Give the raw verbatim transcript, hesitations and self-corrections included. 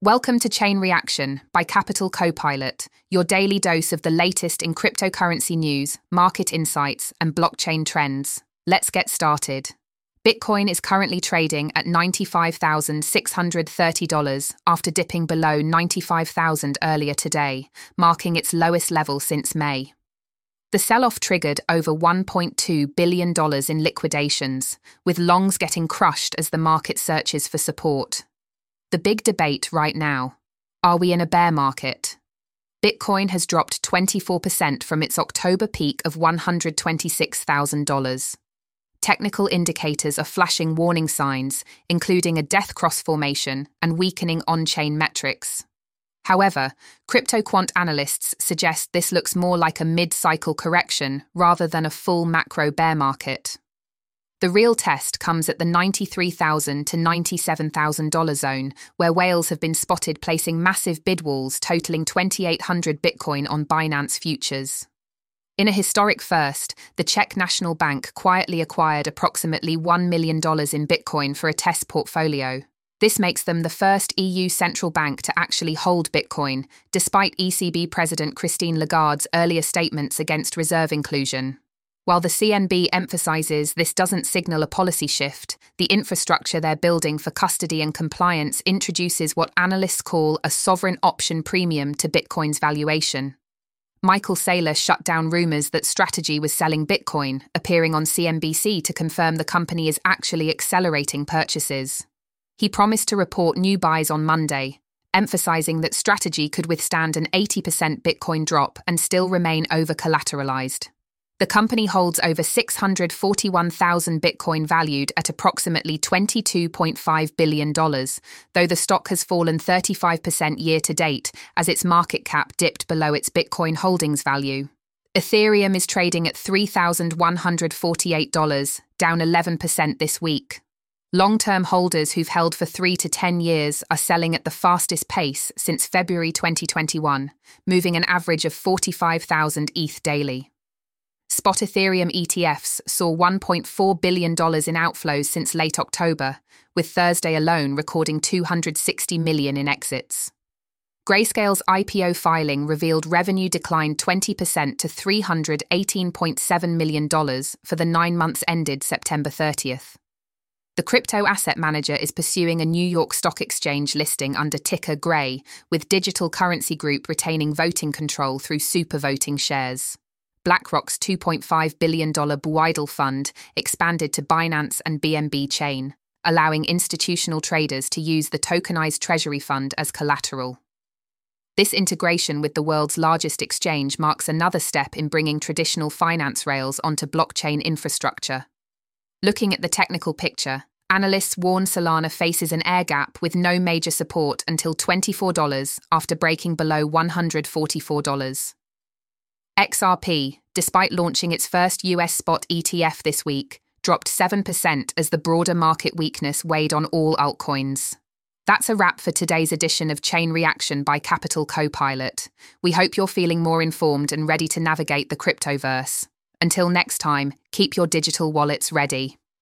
Welcome to Chain Reaction by Capital Copilot, your daily dose of the latest in cryptocurrency news, market insights, and blockchain trends. Let's get started. Bitcoin is currently trading at ninety-five thousand six hundred thirty dollars after dipping below ninety-five thousand dollars earlier today, marking its lowest level since May. The sell-off triggered over one point two billion dollars in liquidations, with longs getting crushed as the market searches for support. The big debate right now: are we in a bear market? Bitcoin has dropped twenty-four percent from its October peak of one hundred twenty-six thousand dollars. Technical indicators are flashing warning signs, including a death cross formation and weakening on-chain metrics. However, crypto quant analysts suggest this looks more like a mid-cycle correction rather than a full macro bear market. The real test comes at the ninety-three thousand to ninety-seven thousand dollars zone, where whales have been spotted placing massive bid walls totaling twenty-eight hundred Bitcoin on Binance Futures. In a historic first, the Czech National Bank quietly acquired approximately one million dollars in Bitcoin for a test portfolio. This makes them the first E U central bank to actually hold Bitcoin, despite E C B President Christine Lagarde's earlier statements against reserve inclusion. While the C N B emphasizes this doesn't signal a policy shift, the infrastructure they're building for custody and compliance introduces what analysts call a sovereign option premium to Bitcoin's valuation. Michael Saylor shut down rumors that Strategy was selling Bitcoin, appearing on C N B C to confirm the company is actually accelerating purchases. He promised to report new buys on Monday, emphasizing that Strategy could withstand an eighty percent Bitcoin drop and still remain over-collateralized. The company holds over six hundred forty-one thousand Bitcoin valued at approximately twenty-two point five billion dollars, though the stock has fallen thirty-five percent year-to-date as its market cap dipped below its Bitcoin holdings value. Ethereum is trading at three thousand one hundred forty-eight dollars, down eleven percent this week. Long-term holders who've held for three to ten years are selling at the fastest pace since February twenty twenty-one, moving an average of forty-five thousand E T H daily. Spot Ethereum E T Fs saw one point four billion dollars in outflows since late October, with Thursday alone recording two hundred sixty million dollars in exits. Grayscale's I P O filing revealed revenue declined twenty percent to three hundred eighteen point seven million dollars for the nine months ended September thirtieth. The crypto asset manager is pursuing a New York Stock Exchange listing under ticker GRAY, with Digital Currency Group retaining voting control through super voting shares. BlackRock's two point five billion dollars Buidel fund expanded to Binance and B N B Chain, allowing institutional traders to use the tokenized treasury fund as collateral. This integration with the world's largest exchange marks another step in bringing traditional finance rails onto blockchain infrastructure. Looking at the technical picture, analysts warn Solana faces an air gap with no major support until twenty-four dollars after breaking below one hundred forty-four dollars. X R P, despite launching its first U S spot E T F this week, dropped seven percent as the broader market weakness weighed on all altcoins. That's a wrap for today's edition of Chain Reaction by Capital Copilot. We hope you're feeling more informed and ready to navigate the cryptoverse. Until next time, keep your digital wallets ready.